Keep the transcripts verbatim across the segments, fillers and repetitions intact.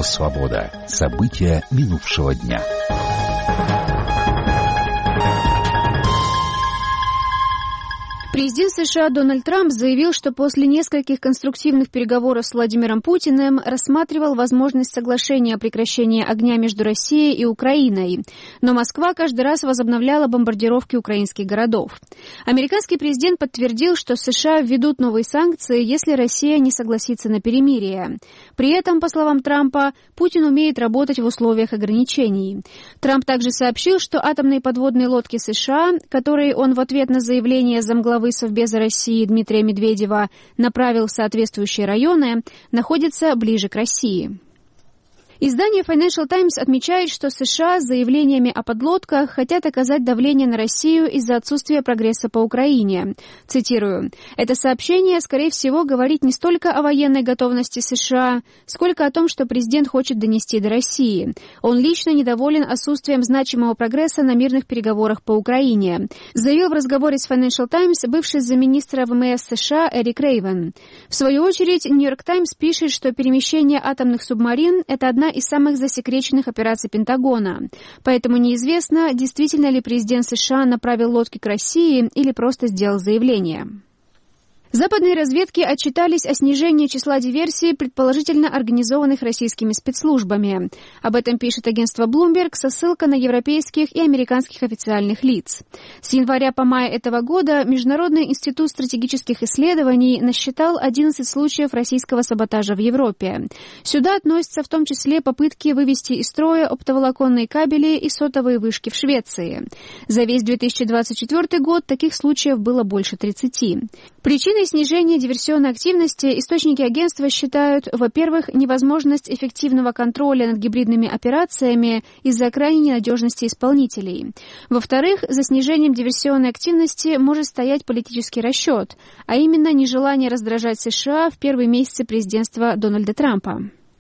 Свобода. События минувшего дня. Президент США Дональд Трамп заявил, что после нескольких конструктивных переговоров с Владимиром Путиным рассматривал возможность соглашения о прекращении огня между Россией и Украиной. Но Москва каждый раз возобновляла бомбардировки украинских городов. Американский президент подтвердил, что США введут новые санкции, если Россия не согласится на перемирие. При этом, по словам Трампа, Путин умеет работать в условиях ограничений. Трамп также сообщил, что атомные подводные лодки США, которые он в ответ на заявление замглавы Совбеза России Дмитрия Медведева направил в соответствующие районы, находятся ближе к России. Издание Financial Times отмечает, что США с заявлениями о подлодках хотят оказать давление на Россию из-за отсутствия прогресса по Украине. Цитирую: «Это сообщение, скорее всего, говорит не столько о военной готовности США, сколько о том, что президент хочет донести до России. Он лично недоволен отсутствием значимого прогресса на мирных переговорах по Украине», заявил в разговоре с Financial Times бывший замминистра ВМС США Эрик Рейвен. В свою очередь, Нью-Йорк Таймс пишет, что перемещение атомных субмарин – это одна из самых засекреченных операций Пентагона. Поэтому неизвестно, действительно ли президент США направил лодки к России или просто сделал заявление. Западные разведки отчитались о снижении числа диверсий, предположительно организованных российскими спецслужбами. Об этом пишет агентство Bloomberg со ссылкой на европейских и американских официальных лиц. С января по май этого года Международный институт стратегических исследований насчитал одиннадцать случаев российского саботажа в Европе. Сюда относятся в том числе попытки вывести из строя оптоволоконные кабели и сотовые вышки в Швеции. За весь две тысячи двадцать четвёртый год таких случаев было больше тридцати. Причиной снижения диверсионной активности источники агентства считают, во-первых, невозможность эффективного контроля над гибридными операциями из-за крайней ненадежности исполнителей. Во-вторых, за снижением диверсионной активности может стоять политический расчет, а именно нежелание раздражать США в первые месяцы президентства Дональда Трампа.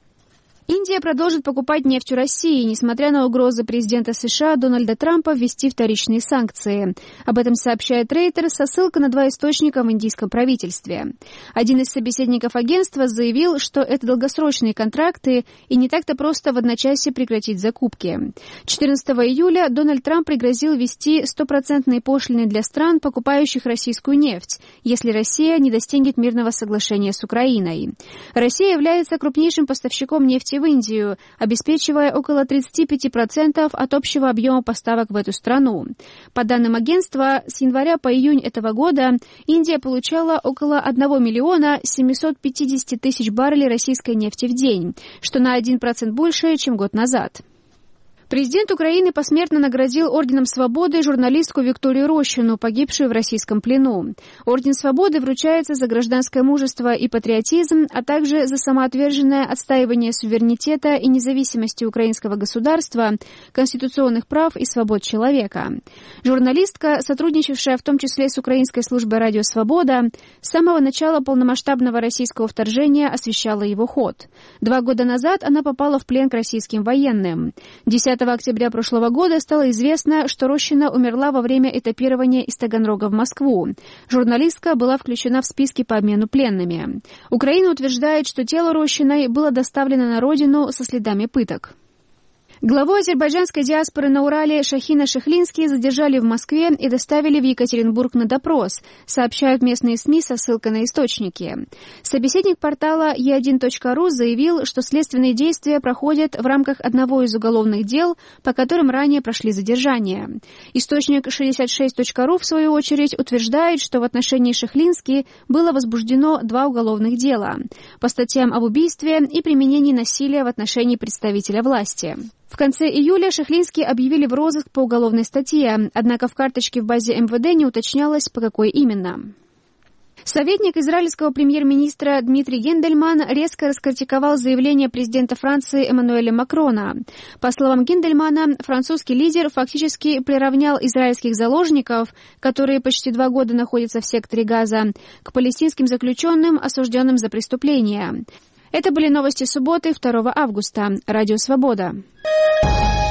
Индия продолжит покупать нефть у России, несмотря на угрозы президента США Дональда Трампа ввести вторичные санкции. Об этом сообщает Рейтер со ссылкой на два источника в индийском правительстве. Один из собеседников агентства заявил, что это долгосрочные контракты и не так-то просто в одночасье прекратить закупки. четырнадцатого июля Дональд Трамп пригрозил ввести стопроцентные пошлины для стран, покупающих российскую нефть, если Россия не достигнет мирного соглашения с Украиной. Россия является крупнейшим поставщиком нефти в Индию, обеспечивая около тридцать пять процентов от общего объема поставок в эту страну. По данным агентства, с января по июнь этого года Индия получала около одного миллиона семисот пятидесяти тысяч баррелей российской нефти в день, что на один процент больше, чем год назад. Президент Украины посмертно наградил Орденом Свободы журналистку Викторию Рощину, погибшую в российском плену. Орден Свободы вручается за гражданское мужество и патриотизм, а также за самоотверженное отстаивание суверенитета и независимости украинского государства, конституционных прав и свобод человека. Журналистка, сотрудничавшая в том числе с украинской службой «Радио Свобода», с самого начала полномасштабного российского вторжения освещала его ход. Два года назад она попала в плен к российским военным. десятого октября прошлого года стало известно, что Рощина умерла во время этапирования из Таганрога в Москву. Журналистка была включена в списки по обмену пленными. Украина утверждает, что тело Рощиной было доставлено на родину со следами пыток. Главу азербайджанской диаспоры на Урале Шахина Шехлинский задержали в Москве и доставили в Екатеринбург на допрос, сообщают местные СМИ со ссылкой на источники. Собеседник портала е один точка ру заявил, что следственные действия проходят в рамках одного из уголовных дел, по которым ранее прошли задержания. Источник шестьдесят шесть точка ру, в свою очередь, утверждает, что в отношении Шехлински было возбуждено два уголовных дела по статьям об убийстве и применении насилия в отношении представителя власти. В конце июля Шехлинский объявили в розыск по уголовной статье, однако в карточке в базе эм вэ дэ не уточнялось, по какой именно. Советник израильского премьер-министра Дмитрий Гендельман резко раскритиковал заявление президента Франции Эммануэля Макрона. По словам Гендельмана, французский лидер фактически приравнял израильских заложников, которые почти два года находятся в секторе Газа, к палестинским заключенным, осужденным за преступления. Это были новости субботы, второго августа. Радио «Свобода».